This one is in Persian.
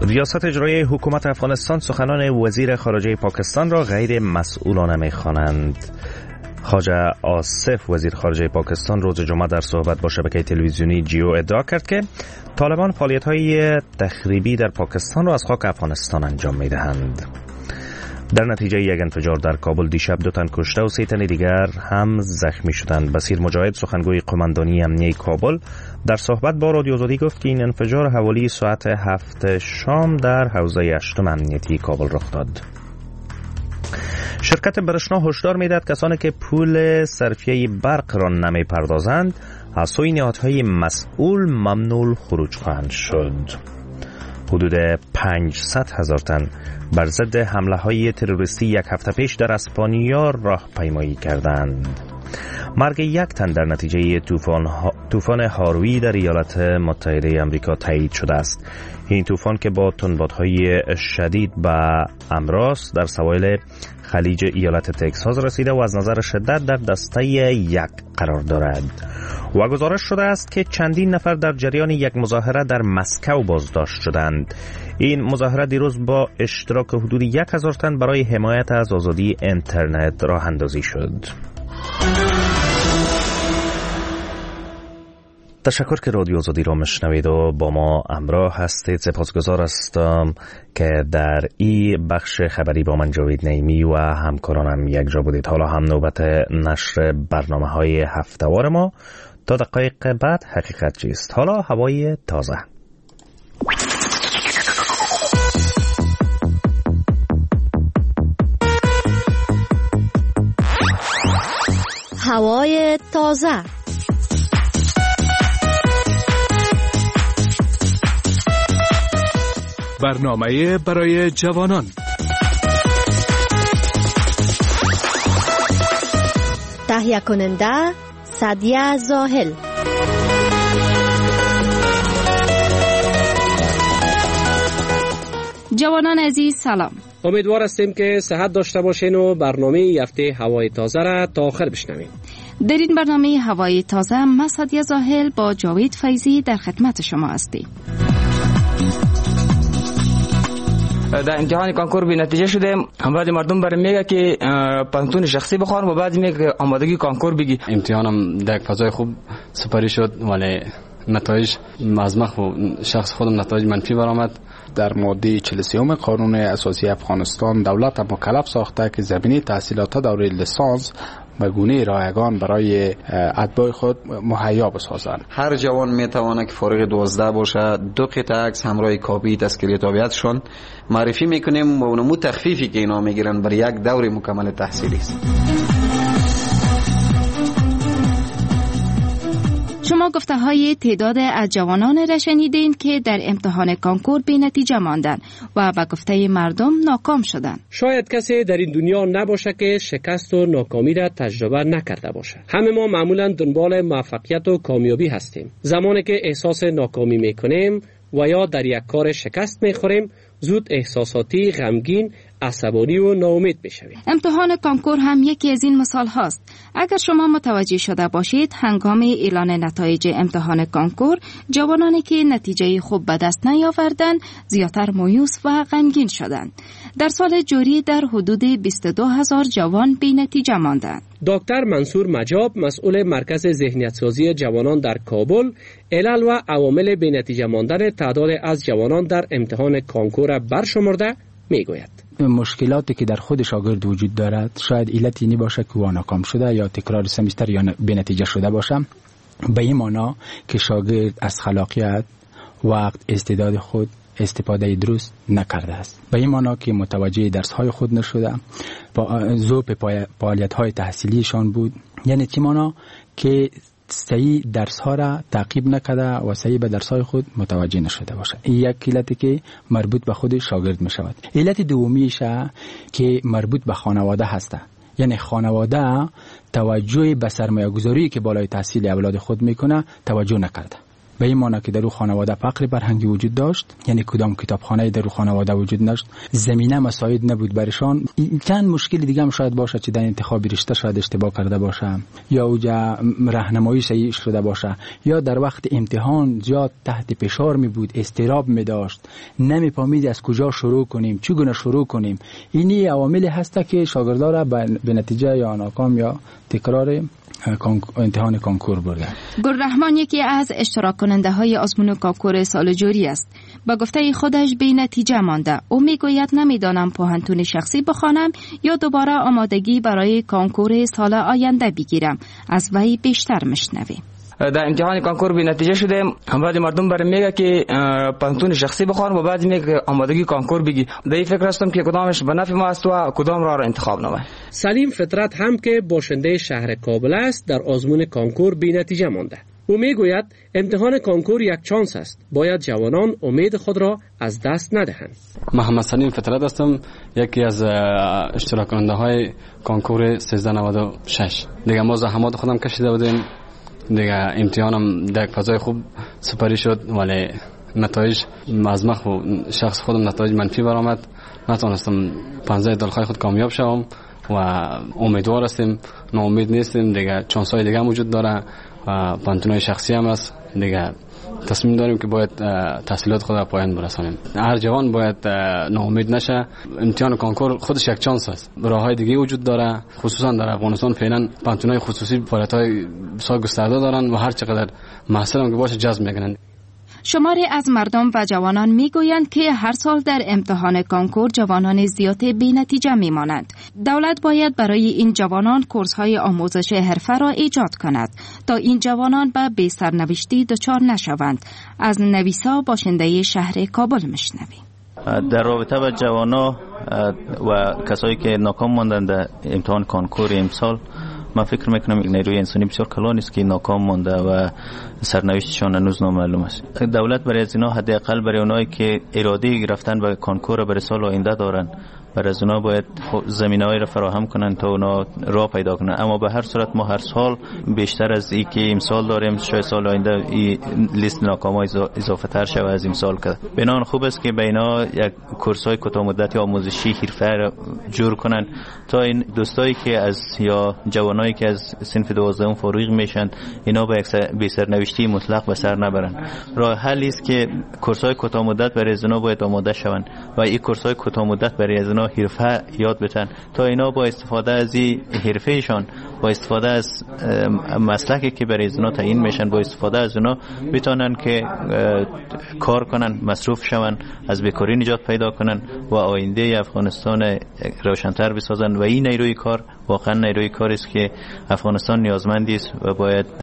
ریاست اجرایی حکومت افغانستان سخنان وزیر خارجه پاکستان را غیر مسئولانه می‌خوانند. خواجه آصف وزیر خارجه پاکستان روز جمعه در صحبت با شبکه تلویزیونی جیو ادعا کرد که طالبان فعالیت‌های تخریبی در پاکستان را از خاک افغانستان انجام می‌دهند. در نتیجه یک انفجار در کابل دیشب 2 تن کشته و 3 تن دیگر هم زخمی شدند. بصیر مجاهد سخنگوی قماندانی امنیه کابل در صحبت با رادیو آزادی گفت که این انفجار حوالی ساعت 7 شام در حوزه 8 امنیتی کابل رخ داد. شرکت برشنا هشدار می‌دهد کسانی که پول صرفیه برق را نمی‌پردازند از سوی نهادهای مسئول ممنوع خروج خواهند شد. حدود 500,000 تن بر ضد حمله‌های تروریستی یک هفته پیش در اسپانیا راهپیمایی کردند. مرگ 1 تن در نتیجه طوفان هاروی در ایالات متحده آمریکا تایید شده است. این طوفان که با تندبادهای شدید به امراض در سواحل خلیج ایالت تگزاس رسیده و از نظر شدت در دسته 1 قرار دارد. و گزارش شده است که چندین نفر در جریان یک مظاهره در مسکو بازداشت شدند. این مظاهره دیروز با اشتراک حدود 1,000 تن برای حمایت از آزادی اینترنت راه اندازی شد. تشکر که رادیو آزادی را میشنوید و با ما همراه هستید. سپاسگزار هستم که در این بخش خبری با من جاوید نعیمی و همکارانم یک جا بودید. حالا هم نوبت نشر برنامه‌های هفته‌وار ما. تا دقایق بعد حقیقت چیست؟ حالا هوای تازه. هوای تازه. برنامه برای جوانان. تهیه کننده سعدیه زاهل. جوانان عزیز سلام. امیدوار هستیم که صحت داشته باشین و برنامه هفته هوای تازه را تا آخر بشنوین. در این برنامه هوای تازه من سعدیه زاهل با جاوید فیضی در خدمت شما هستیم. در امتحان کنکور بی نتیجه شدیم. بعضی مردم برای میگه که پانتون شخصی بخوان و بعضی میگه که آمادگی کنکور بگی. امتحانم در فضای خوب سپاری شد ولی نتایج مزمخ و شخص خودم نتایج منفی برآمد. در ماده 43 قانون اساسی افغانستان دولت مکلف ساخته که زمینه تحصیلات دوره لیسانس به گونه رایگان برای اتباع خود مهیا بسازند. هر جوان میتواند که فارغ 12 باشه 2 قطعه عکس همراه کاپی تذکره تابعیتشون معرفی میکنیم و اونمو تخفیفی که اینا میگیرن برای یک دوره مکمل تحصیلی است. شما گفته های تعداد از جوانان را شنیدین که در امتحان کنکور بی نتیجه ماندن و به گفته مردم ناکام شدن. شاید کسی در این دنیا نباشه که شکست و ناکامی را تجربه نکرده باشه. همه ما معمولا دنبال موفقیت و کامیابی هستیم. زمانی که احساس ناکامی میکنیم و یا در یک کار شکست میخوریم زود احساساتی، غمگین، عصبانی و ناامید بشوید. امتحان کنکور هم یکی از این مثال هاست. اگر شما متوجه شده باشید هنگام اعلان نتایج امتحان کنکور جوانانی که نتیجه خوب به دست نیاوردند زیادتر مایوس و غمگین شدند. در سال جاری در حدود 22,000 جوان بی نتیجه ماندند. دکتر منصور مجاب مسئول مرکز ذهنیت سازی جوانان در کابل علل و عوامل بی نتیجه ماندن تعداد از جوانان در امتحان کنکور برشمرده میگوید. مشکلاتی که در خود شاگرد وجود دارد شاید علت اینی باشه که ناکام شده یا تکرار سمستر یا بی نتیجه شده باشه. به این معنا که شاگرد از خلاقیت، وقت، استعداد خود استفاده درست نکرده است. به این معنا که متوجه درس‌های خود نشده، ذوق فعالیت‌های تحصیلیشان بود. یعنی چی معنا که صحیح درس‌ها را تعقیب نکرده و صحیح به درس‌های خود متوجه نشده باشه. این یک علتی که مربوط به خود شاگرد می شود. علت دومیش که مربوط به خانواده هسته. یعنی خانواده توجه به سرمایه‌گذاری که بالای تحصیل اولاد خود میکنه توجه نکرده. به این معنی که در او خانواده فقر فرهنگی وجود داشت، یعنی کدام کتابخانه در او خانواده وجود داشت، زمینه مساعد نبود برشان. چند مشکل دیگه هم شاید باشه، چه در انتخاب رشته شاید اشتباه کرده باشه، یا اوجا راهنمایی صحیح شده باشه، یا در وقت امتحان زیاد تحت فشار می بود، اضطراب می داشت، نمی‌فهمید از کجا شروع کنیم، چگونه شروع کنیم. اینی عواملی هست که شاگردا را به نتیجه یا ناکام یا تکرار امتحان کنکور برده. گلرحمان یکی از اشتراک کننده های آزمون کنکور سال جاری است. با گفته خودش به نتیجه مانده. او میگوید نمیدانم پوهنتون شخصی بخوانم یا دوباره آمادگی برای کنکور سال آینده بگیرم. از وی بیشتر مشنویم. در امتحان کنکور بی نتیجه شدیم. بعضی مردم برام میگه که پانتون شخصی بخوان و بعضی میگه آمادگی کنکور بگی. در این فکر هستم که کدامش به نفع ما است و کدام را انتخاب نمایم. سلیم فطرت هم که باشنده شهر کابل است در آزمون کنکور بی نتیجه مانده. او میگوید امتحان کنکور یک چانس است. باید جوانان امید خود را از دست ندهند. محمد سلیم فطرت هستم، یکی از اشتراک کننده های کنکور 1396. دیگه ما زحمات خودم کشیده بودیم. دیگه امتحانم در فضای خوب سپری شد، ولی نتایج مزمخ و شخص خودم نتایج منفی برآمد. نتونستم 15 دلخواه خود کامیاب شوم و امیدوار هستیم، ناامید نیستیم. دیگه چانس‌های دیگه هم وجود داره و پانتونای شخصی هم است. دیگه تصمیم داریم که باید تحصیلات خود را پایان برسانیم. هر جوان باید ناامید نشه. امتحان کنکور خودش یک چانس است. راه‌های دیگه وجود داره، خصوصا در افغانستان فعلا پانتونای خصوصی فعالیت‌های بسیار گسترده دارن و هر چقدر محصول هم که باشه جذب میکنن. شماری از مردم و جوانان میگویند که هر سال در امتحان کنکور جوانان زیاد بی‌نتیجه میمانند. دولت باید برای این جوانان کورس‌های آموزش حرفه را ایجاد کند تا این جوانان به بی سرنوشتی دچار نشوند. از نویسا باشنده شهر کابل میشنویم. در رابطه با جوانا و کسایی که ناکام ماندند در امتحان کنکور امسال، من فکر میکنم یک نیروی انسانی بسیار کلان است که ناکام مانده و سرنوشتشان هنوز نامعلوم است. دولت برای از اینا حداقل برای اونایی که اراده رفتن به کنکور برای سال آینده دارن، برای از اونا باید زمینه‌ای را فراهم کنن تا اونا راه پیدا کنن. اما به هر صورت ما هر سال بیشتر از این که امسال داریم، شاید سال آینده این لیست ناکام‌ها اضافه تر شود از امسال که بنان خوب است که بینا یک کورس‌های کوتاه مدتی آموزشی حرفه را جور کنن تا این دوستایی که از یا جوانایی که از صنف 12 فارغ میشن اینا با یک بی سرنوشتی مطلق به سر نبرن. راه حلی است که کورس‌های کوتاه مدت برای اینا باید آماده شوند و این کورس‌های کوتاه مدت برای اینا حرفه یاد بتن تا اینا با استفاده از این حرفهشان، با استفاده از مسلکی که برای اینا تعیین میشن، با استفاده از اونا بتونن که کار کنن، مصروف شون، از بیکاری نجات پیدا کنن و آینده افغانستان روشن‌تر بسازن. و این نیروی کار واقعا نیروی کاری است که افغانستان نیازمند است و باید